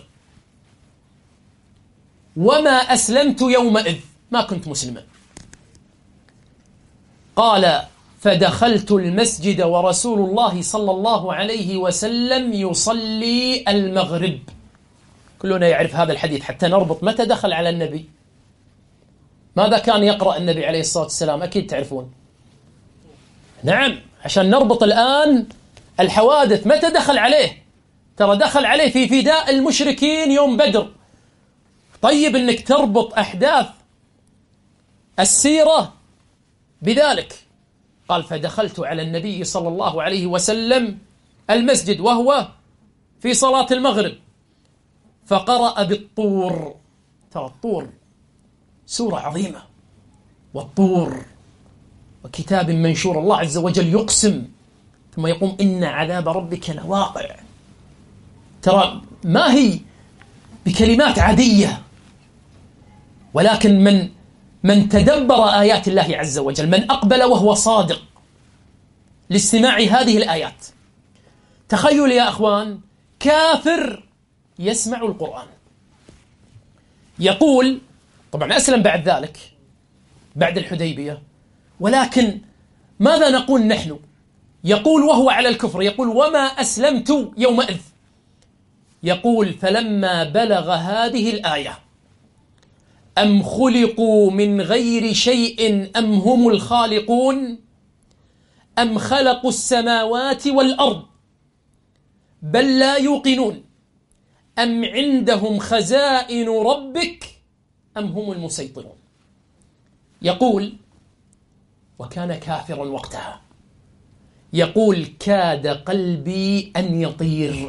Speaker 1: وما أسلمت يومئذ، ما كنت مسلما. قال: فدخلت المسجد ورسول الله صلى الله عليه وسلم يصلي المغرب. كلنا يعرف هذا الحديث حتى نربط متى دخل على النبي. ماذا كان يقرأ النبي عليه الصلاة والسلام؟ أكيد تعرفون. نعم، عشان نربط الآن الحوادث. متى دخل عليه؟ ترى دخل عليه في فداء المشركين يوم بدر. طيب أنك تربط أحداث السيرة بذلك. قال فدخلت على النبي صلى الله عليه وسلم المسجد وهو في صلاة المغرب فقرأ بالطور. ترى الطور سورة عظيمة، والطور وكتاب منشور. الله عز وجل يقسم ثم يقوم إن عذاب ربك لواقع. ترى ما هي بكلمات عادية، ولكن من تدبر آيات الله عز وجل، من أقبل وهو صادق لاستماع هذه الآيات. تخيل يا أخوان كافر يسمع القرآن يقول، طبعا أسلم بعد ذلك بعد الحديبية، ولكن ماذا نقول نحن؟ يقول وهو على الكفر، يقول وما أسلمت يومئذ. يقول فلما بلغ هذه الآية أم خلقوا من غير شيء أم هم الخالقون أم خلقوا السماوات والأرض بل لا يوقنون أم عندهم خزائن ربك أم هم المسيطرون. يقول وكان كافرا وقتها، يقول كاد قلبي أن يطير.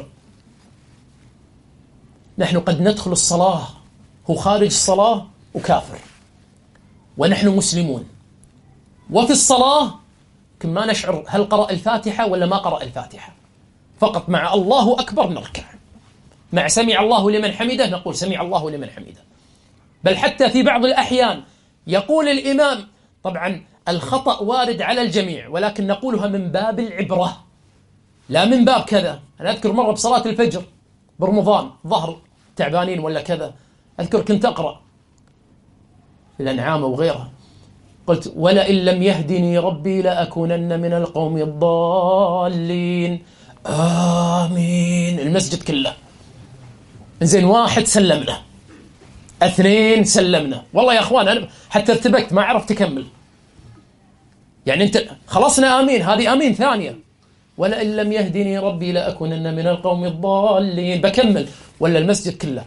Speaker 1: نحن قد ندخل الصلاة هو خارج الصلاة وكافر، ونحن مسلمون، وفي الصلاة كما نشعر هل قرأ الفاتحة ولا ما قرأ الفاتحة، فقط مع الله أكبر نركع، مع سمع الله لمن حمده نقول سمع الله لمن حمده. بل حتى في بعض الأحيان يقول الإمام، طبعا الخطأ وارد على الجميع ولكن نقولها من باب العبرة لا من باب كذا. أنا أذكر مرة بصلاة الفجر برمضان ظهر تعبانين ولا كذا، أذكر كنت أقرأ في الأنعام وغيرها، قلت ولئن لم يهدني ربي لأكونن من القوم الضالين آمين. المسجد كله زين، واحد سلمنا، اثنين سلمنا، والله يا أخوان أنا حتى ارتبكت ما عرفت أكمل. يعني أنت خلصنا آمين، هذه آمين ثانية، ولئن لم يهدني ربي لأكونن من القوم الضالين، بكمل ولا المسجد كله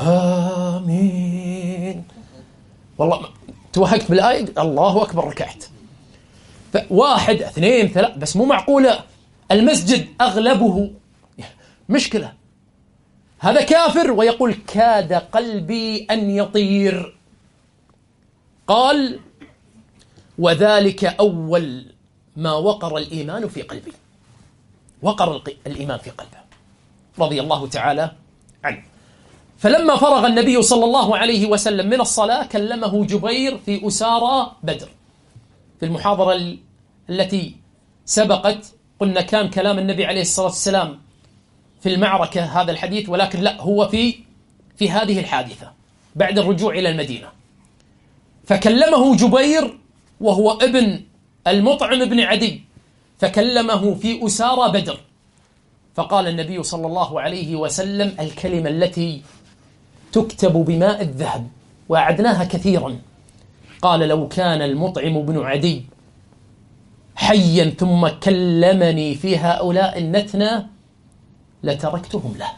Speaker 1: آمين. والله توهقت بالآية، الله أكبر ركعت. واحد اثنين ثلاث، بس مو معقولة المسجد أغلبه مشكلة. هذا كافر ويقول كاد قلبي أن يطير. قال وذلك أول ما وقر الإيمان في قلبي، وقر الإيمان في قلبه رضي الله تعالى عنه. فلما فرغ النبي صلى الله عليه وسلم من الصلاة كلمه جبير في أسارى بدر. في المحاضرة التي سبقت قلنا كان كلام النبي عليه الصلاة والسلام في المعركة هذا الحديث، ولكن لا، هو في هذه الحادثة بعد الرجوع إلى المدينة. فكلمه جبير وهو ابن المطعم بن عدي، فكلمه في أسارى بدر. فقال النبي صلى الله عليه وسلم الكلمة التي تكتب بماء الذهب وأعدناها كثيرا. قال لو كان المطعم بن عدي حيا ثم كلمني في هؤلاء النتنى لتركتهم له.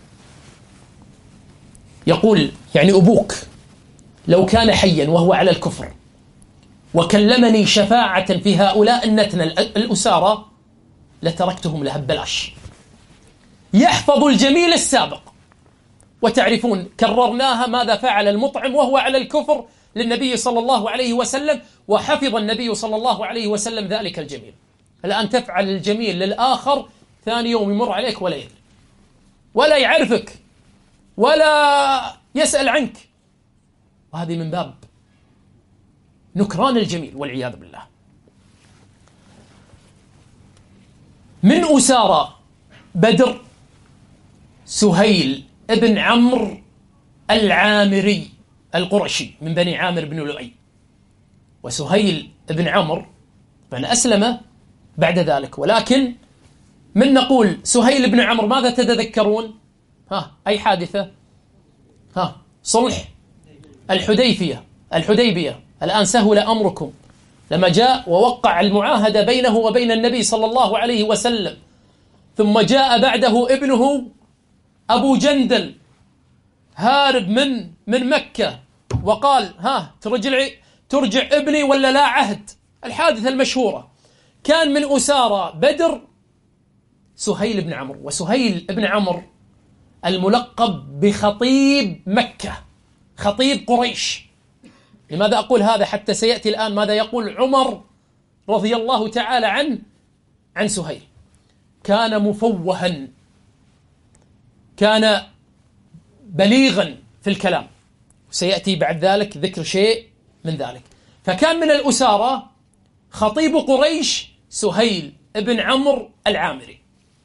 Speaker 1: يقول يعني أبوك لو كان حيا وهو على الكفر وكلمني شفاعة في هؤلاء النتنى الأسارى لتركتهم له ببلاش. يحفظ الجميل السابق، وتعرفون كررناها ماذا فعل المطعم وهو على الكفر للنبي صلى الله عليه وسلم، وحفظ النبي صلى الله عليه وسلم ذلك الجميل. الآن تفعل الجميل للآخر، ثاني يوم يمر عليك ولا يدري ولا يعرفك ولا يسأل عنك، وهذه من باب نكران الجميل والعياذ بالله. من أسارى بدر سهيل ابن عمرو العامري القرشي من بني عامر بن لؤي. وسهيل ابن عمرو يعني أسلم بعد ذلك. ولكن من نقول سهيل بن عمرو ماذا تتذكرون؟ أي حادثة؟ صلح الحديبية. الآن سهل أمركم لما جاء ووقع المعاهدة بينه وبين النبي صلى الله عليه وسلم، ثم جاء بعده ابنه أبو جندل هارب من مكة وقال ترجع ابني ولا لا عهد. الحادثة المشهورة كان من أسارى بدر سهيل بن عمرو. وسهيل بن عمرو الملقب بخطيب مكة، خطيب قريش. لماذا أقول هذا؟ حتى سيأتي الآن ماذا يقول عمر رضي الله تعالى عنه عن سهيل. كان مفوها، كان بليغا في الكلام، سيأتي بعد ذلك ذكر شيء من ذلك. فكان من الأسارة خطيب قريش سهيل بن عمرو العامري.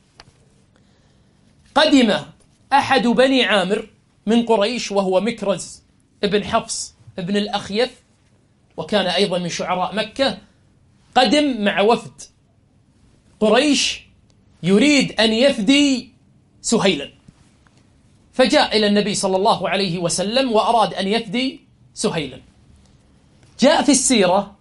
Speaker 1: قدم أحد بني عامر من قريش وهو مكرز ابن حفص ابن الأخيث، وكان أيضا من شعراء مكة. قدم مع وفد قريش يريد أن يفدي سهيلا، فجاء إلى النبي صلى الله عليه وسلم وأراد أن يفدي سهيلا. جاء في السيرة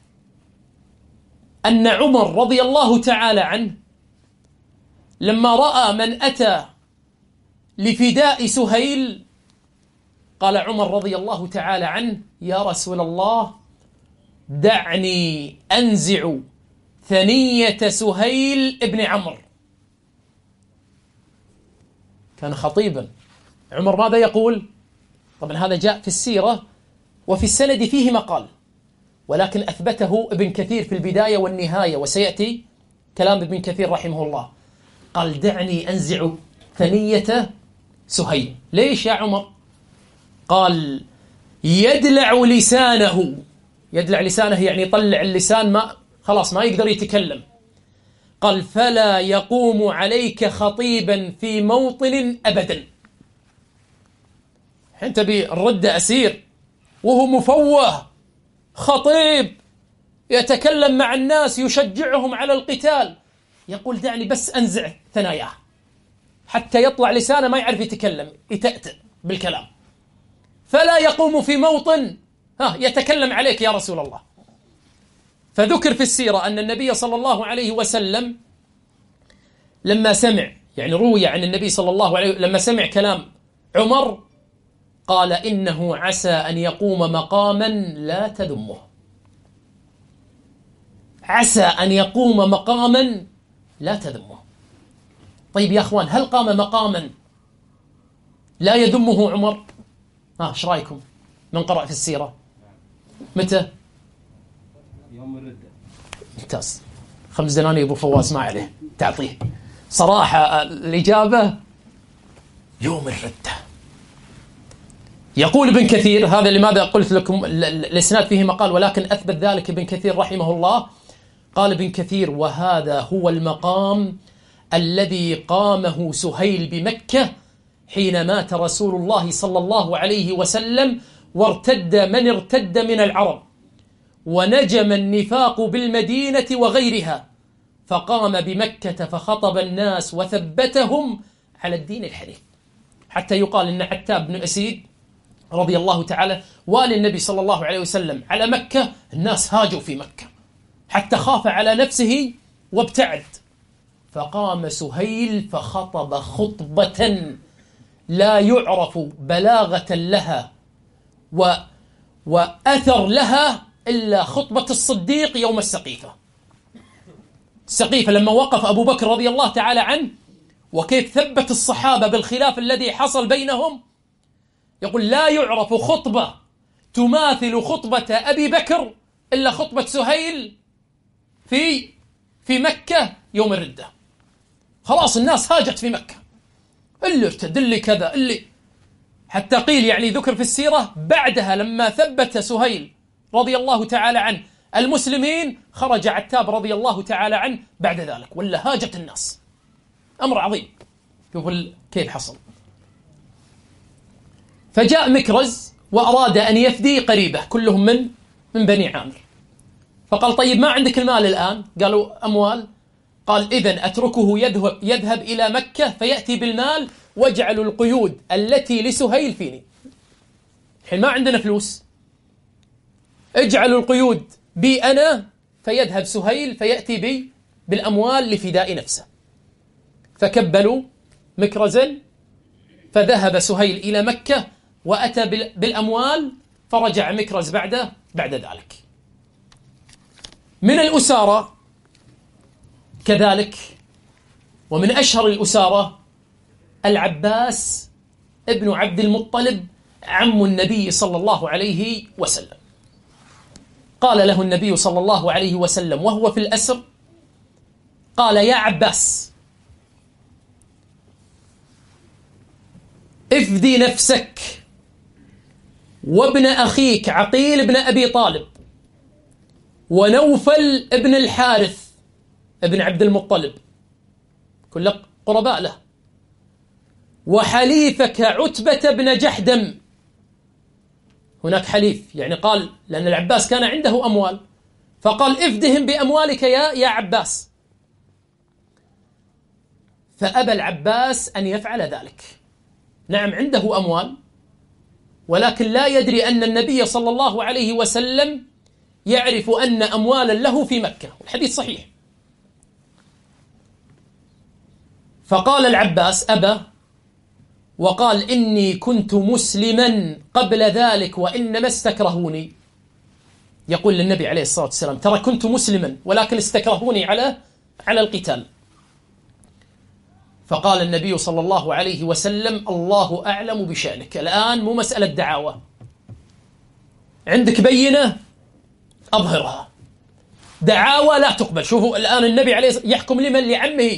Speaker 1: أن عمر رضي الله تعالى عنه لما رأى من أتى لفداء سهيل قال عمر رضي الله تعالى عنه: يا رسول الله دعني أنزع ثنية سهيل ابن عمرو. كان خطيبا. عمر ماذا يقول؟ طبعا هذا جاء في السيرة وفي السند فيه مقال، ولكن أثبته ابن كثير في البداية والنهاية، وسيأتي كلام ابن كثير رحمه الله. قال: دعني أنزع ثنية سهيل. ليش يا عمر؟ قال: يدلع لسانه. يدلع لسانه يعني يطلع اللسان، خلاص ما يقدر يتكلم. قال: فلا يقوم عليك خطيبا في موطن أبدا. انت بالرد أسير وهو مفوه خطيب يتكلم مع الناس يشجعهم على القتال، يقول: دعني بس أنزع ثناياه حتى يطلع لسانه ما يعرف يتكلم، يتأتأ بالكلام. فلا يقوم في موطن يتكلم عليك يا رسول الله. فذكر في السيرة أن النبي صلى الله عليه وسلم لما سمع، يعني روي عن النبي صلى الله عليه وسلم لما سمع كلام عمر قال: إنه عسى أن يقوم مقاما لا تذمه. عسى أن يقوم مقاما لا تذمه. طيب يا أخوان، هل قام مقاما لا يذمه عمر؟ ايش رايكم من قرأ في السيرة؟ متى؟
Speaker 2: يوم الردة.
Speaker 1: ممتاز. 5 دنانير ابو فواز ما عليه تعطيه. صراحة الإجابة يوم الردة. يقول ابن كثير، هذا لماذا قلت لكم الإسناد فيه مقال، ولكن أثبت ذلك ابن كثير رحمه الله. قال ابن كثير: وهذا هو المقام الذي قامه سهيل بمكة حين مات رسول الله صلى الله عليه وسلم، وارتد من ارتد من العرب، ونجم النفاق بالمدينة وغيرها، فقام بمكة فخطب الناس وثبتهم على الدين الحنيف. حتى يقال إن عتاب بن أسيد رضي الله تعالى والي النبي صلى الله عليه وسلم على مكة، الناس هاجوا في مكة حتى خاف على نفسه وابتعد، فقام سهيل فخطب خطبة لا يعرف بلاغة لها وأثر لها إلا خطبة الصديق يوم السقيفة. السقيفة لما وقف أبو بكر رضي الله تعالى عنه وكيف ثبت الصحابة بالخلاف الذي حصل بينهم، يقول: لا يعرف خطبة تماثل خطبة أبي بكر إلا خطبة سهيل في مكة يوم الردة. خلاص الناس هاجت في مكة، اللي ارتد اللي كذا اللي، حتى قيل يعني ذكر في السيرة بعدها لما ثبت سهيل رضي الله تعالى عنه المسلمين خرج عتاب رضي الله تعالى عنه بعد ذلك، ولا هاجت الناس. أمر عظيم. شوفوا كيف حصل. فجاء مكرز وأراد أن يفدي قريبه كلهم من بني عامر، فقال طيب ما عندك المال الآن؟ قالوا أموال. قال إذن أتركه يذهب إلى مكة فيأتي بالمال، واجعلوا القيود التي لسهيل فيني. الحين ما عندنا فلوس، اجعلوا القيود بي أنا، فيذهب سهيل فيأتي بي بالأموال لفداء نفسه. فكبلوا مكرزا، فذهب سهيل إلى مكة وأتى بالأموال، فرجع مكرز بعد ذلك. من الأسارة كذلك، ومن أشهر الأسارة العباس ابن عبد المطلب عم النبي صلى الله عليه وسلم. قال له النبي صلى الله عليه وسلم وهو في الأسر، قال يا عباس افدي نفسك وابن أخيك عقيل بن أبي طالب ونوفل ابن الحارث ابن عبد المطلب، كل قرباء له، وحليفك عتبة بن جحدم. هناك حليف، يعني قال لأن العباس كان عنده أموال، فقال افدهم بأموالك يا عباس. فأبى العباس أن يفعل ذلك. نعم عنده أموال، ولكن لا يدري أن النبي صلى الله عليه وسلم يعرف أن أموالا له في مكة، الحديث صحيح. فقال العباس أبى، وقال إني كنت مسلما قبل ذلك وإنما استكرهوني. يقول للنبي عليه الصلاة والسلام ترى كنت مسلما ولكن استكرهوني على القتال. فقال النبي صلى الله عليه وسلم الله أعلم بشأنك، الآن مو مسألة دعاوى، عندك بينة أظهرها، دعاوى لا تقبل. شوفوا الآن النبي عليه يحكم لمن؟ لعمه.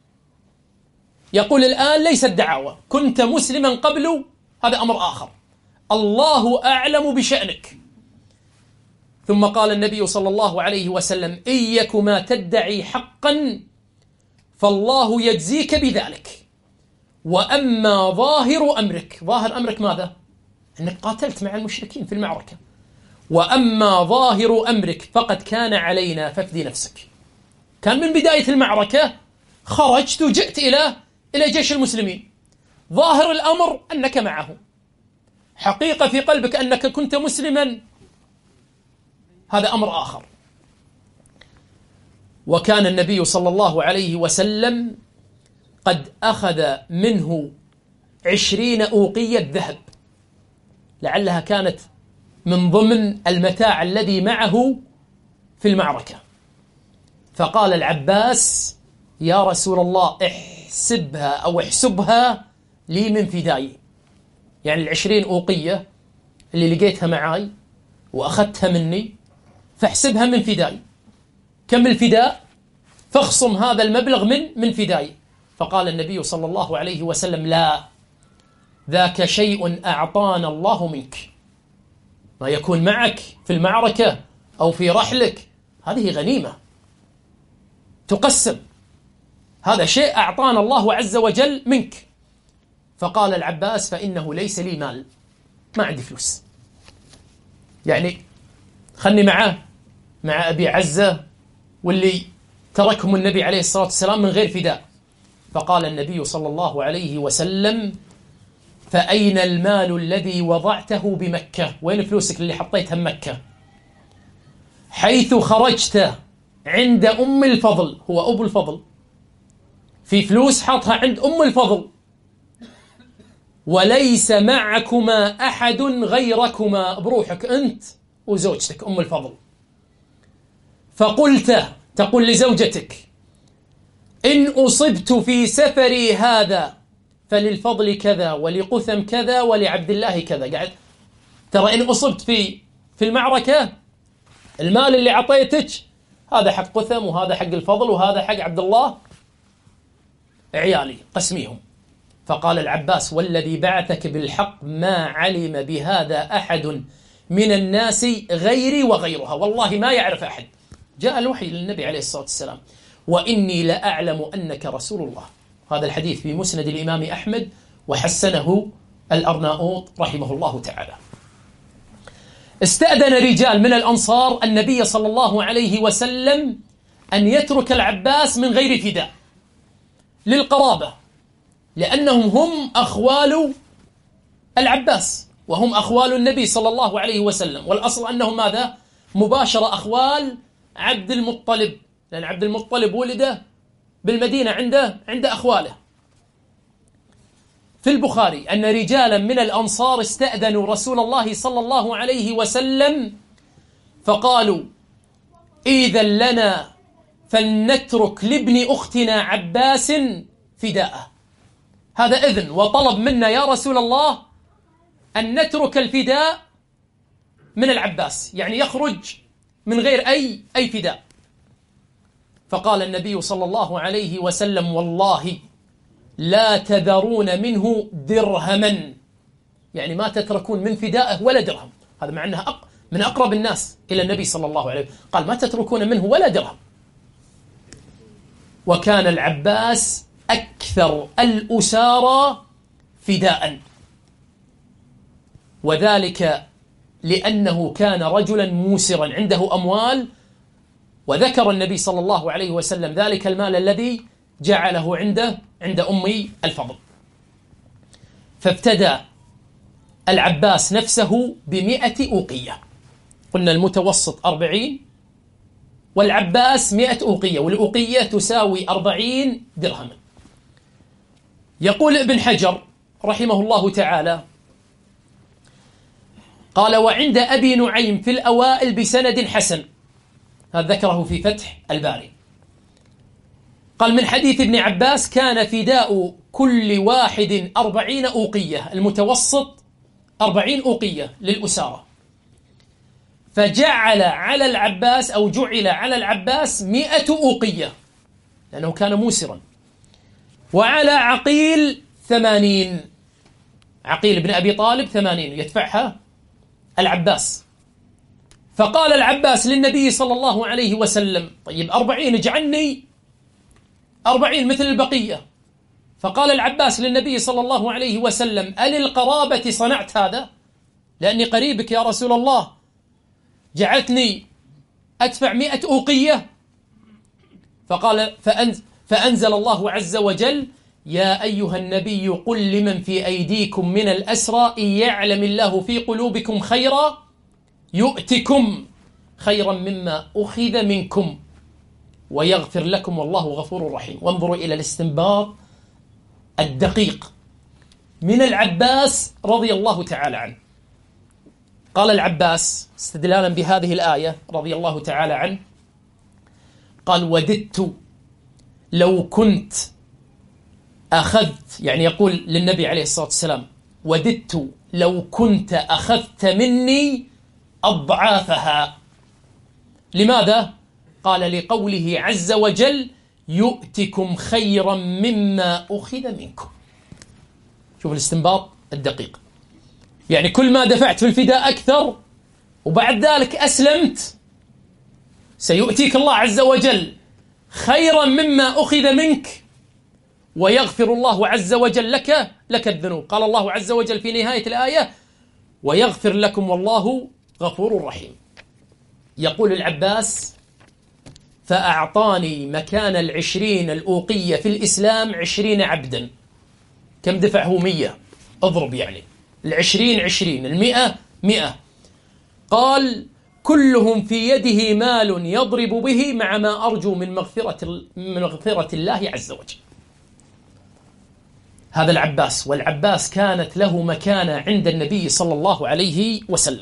Speaker 1: يقول الآن ليست دعاوى، كنت مسلما قبل، هذا أمر آخر، الله أعلم بشأنك. ثم قال النبي صلى الله عليه وسلم إيكما تدعي حقا فالله يجزيك بذلك، وأما ظاهر أمرك، ظاهر أمرك ماذا؟ أنك قاتلت مع المشركين في المعركة، وأما ظاهر أمرك فقد كان علينا فافدي نفسك. كان من بداية المعركة خرجت وجئت إلى جيش المسلمين، ظاهر الأمر أنك معه، حقيقة في قلبك أنك كنت مسلما، هذا أمر آخر. وكان النبي صلى الله عليه وسلم قد أخذ منه 20 أوقية ذهب، لعلها كانت من ضمن المتاع الذي معه في المعركة. فقال العباس يا رسول الله احسبها أو احسبها لي من فداي، يعني 20 أوقية اللي لقيتها معاي وأخذتها مني فاحسبها من فداي، كم الفداء؟ فاخصم هذا المبلغ من فداي. فقال النبي صلى الله عليه وسلم لا، ذاك شيء أعطانا الله منك، ما يكون معك في المعركة أو في رحلك هذه غنيمة تقسم، هذا شيء أعطانا الله عز وجل منك. فقال العباس فإنه ليس لي مال، ما عندي فلوس، يعني خلني مع أبي عزة واللي تركهم النبي عليه الصلاة والسلام من غير فداء. فقال النبي صلى الله عليه وسلم فأين المال الذي وضعته بمكة؟ وين فلوسك اللي حطيتها بمكة؟ حيث خرجت عند أم الفضل، هو أبو الفضل، في فلوس حطها عند أم الفضل، وليس معكما أحد غيركما، بروحك أنت وزوجتك أم الفضل. فقلت، تقول لزوجتك إن أصبت في سفري هذا فللفضل كذا ولقثم كذا ولعبد الله كذا. قاعد ترى إن أصبت في المعركة المال اللي عطيتك هذا حق قثم وهذا حق الفضل وهذا حق عبد الله، عيالي قسميهم. فقال العباس والذي بعثك بالحق ما علم بهذا أحد من الناس غيري وغيرها، والله ما يعرف أحد. جاء الوحي للنبي عليه الصلاة والسلام وإني لأعلم أنك رسول الله. هذا الحديث في مسند الإمام أحمد وحسنه الأرناؤوط رحمه الله تعالى. استأذن رجال من الأنصار النبي صلى الله عليه وسلم أن يترك العباس من غير فداء للقرابة، لأنهم هم أخوال العباس وهم أخوال النبي صلى الله عليه وسلم، والأصل أنهم ماذا؟ مباشرة أخوال عبد المطلب، لأن عبد المطلب ولد بالمدينة عند أخواله. في البخاري أن رجالا من الأنصار استأذنوا رسول الله صلى الله عليه وسلم فقالوا: إذن لنا فلنترك لابن أختنا عباس فداءه. هذا إذن وطلب منا يا رسول الله أن نترك الفداء من العباس، يعني يخرج من غير أي فداء. فقال النبي صلى الله عليه وسلم: والله لا تذرون منه درهما، يعني ما تتركون من فدائه ولا درهم. هذا مع أنه من أقرب الناس إلى النبي صلى الله عليه وسلم، قال ما تتركون منه ولا درهم. وكان العباس أكثر الأسارى فداء، وذلك لأنه كان رجلا موسرا عنده أموال، وذكر النبي صلى الله عليه وسلم ذلك المال الذي جعله عند أم الفضل. فابتدى العباس نفسه ب100 أوقية، قلنا المتوسط 40 والعباس 100 أوقية، والأوقية تساوي 40 درهما. يقول ابن حجر رحمه الله تعالى قال: وعند أبي نعيم في الأوائل بسند حسن، هذا ذكره في فتح الباري، قال: من حديث ابن عباس كان فداء كل واحد 40 أوقية، المتوسط 40 أوقية للأسارة، فجعل على العباس أو جعل على العباس 100 أوقية لأنه كان موسرا، وعلى عقيل 80، عقيل بن أبي طالب 80 يدفعها العباس. فقال العباس للنبي صلى الله عليه وسلم: طيب 40 اجعلني 40 مثل البقية. فقال العباس للنبي صلى الله عليه وسلم: أللقرابة صنعت هذا؟ لأني قريبك يا رسول الله، جعلتني أدفع 100 أوقية. فقال فأنزل الله عز وجل: يا أيها النبي قل لمن في أيديكم من الأسرى إن يعلم الله في قلوبكم خيرا يؤتكم خيرا مما أخذ منكم ويغفر لكم والله غفور رحيم. وانظروا إلى الاستنباط الدقيق من العباس رضي الله تعالى عنه. قال العباس استدلالا بهذه الآية رضي الله تعالى عنه، قال: وددت لو كنت أخذت، يعني يقول للنبي عليه الصلاة والسلام: وددت لو كنت أخذت مني أضعافها. لماذا؟ قال: لقوله عز وجل: يؤتكم خيرا مما أخذ منكم. شوف الاستنباط الدقيق، يعني كل ما دفعت في الفداء أكثر وبعد ذلك أسلمت سيؤتيك الله عز وجل خيرا مما أخذ منك ويغفر الله عز وجل لك الذنوب. قال الله عز وجل في نهاية الآية: ويغفر لكم والله غفور رحيم. يقول العباس: فأعطاني مكان 20 الأوقية في الإسلام 20 عبدا. كم دفعه؟ 100. اضرب يعني 20 20، 100. قال: كلهم في يده مال يضرب به مع ما أرجو من مغفرة الله عز وجل. هذا العباس، والعباس كانت له مكانة عند النبي صلى الله عليه وسلم.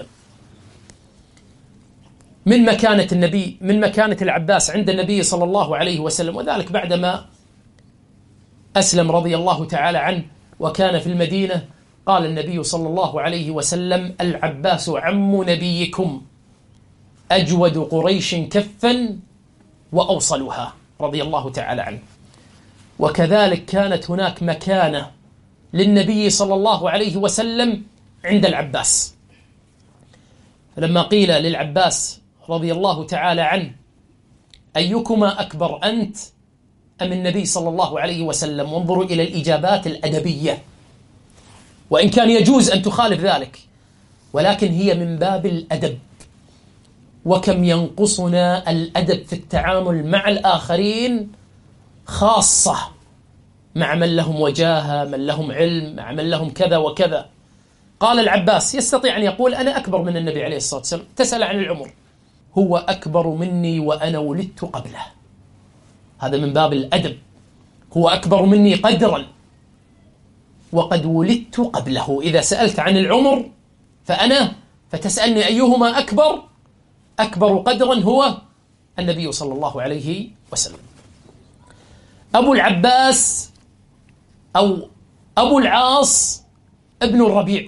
Speaker 1: من مكانة العباس عند النبي صلى الله عليه وسلم، وذلك بعدما أسلم رضي الله تعالى عنه وكان في المدينة، قال النبي صلى الله عليه وسلم: العباس عم نبيكم أجود قريش كفا وأوصلها، رضي الله تعالى عنه. وكذلك كانت هناك مكانة للنبي صلى الله عليه وسلم عند العباس. فلما قيل للعباس رضي الله تعالى عنه: أيكما أكبر أنت أم النبي صلى الله عليه وسلم؟ وانظروا إلى الإجابات الأدبية، وإن كان يجوز أن تخالف ذلك، ولكن هي من باب الأدب. وكم ينقصنا الأدب في التعامل مع الآخرين، خاصة مع من لهم وجاهة، من لهم علم، مع من لهم كذا وكذا. قال العباس يستطيع أن يقول أنا أكبر من النبي عليه الصلاة والسلام، تسأل عن العمر، هو أكبر مني وأنا ولدت قبله. هذا من باب الأدب، هو أكبر مني قدرا وقد ولدت قبله. إذا سألت عن العمر فتسألني أيهما أكبر، أكبر قدرا هو النبي صلى الله عليه وسلم. أبو العباس أو أبو العاص ابن الربيع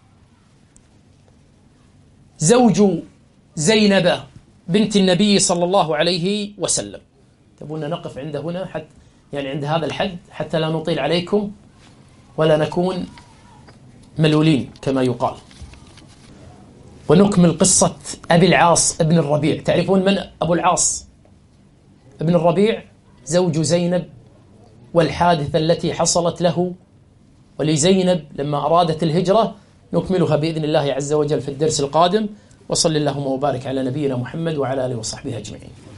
Speaker 1: زوج زينب بنت النبي صلى الله عليه وسلم. تبون نقف عند هنا عند هذا الحد حتى لا نطيل عليكم ولا نكون ملولين كما يقال، ونكمل قصة أبي العاص ابن الربيع. تعرفون من أبو العاص ابن الربيع؟ زوج زينب، والحادثة التي حصلت له ولزينب لما أرادت الهجرة نكملها بإذن الله عز وجل في الدرس القادم. وصل اللهم وبارك على نبينا محمد وعلى آله وصحبه أجمعين.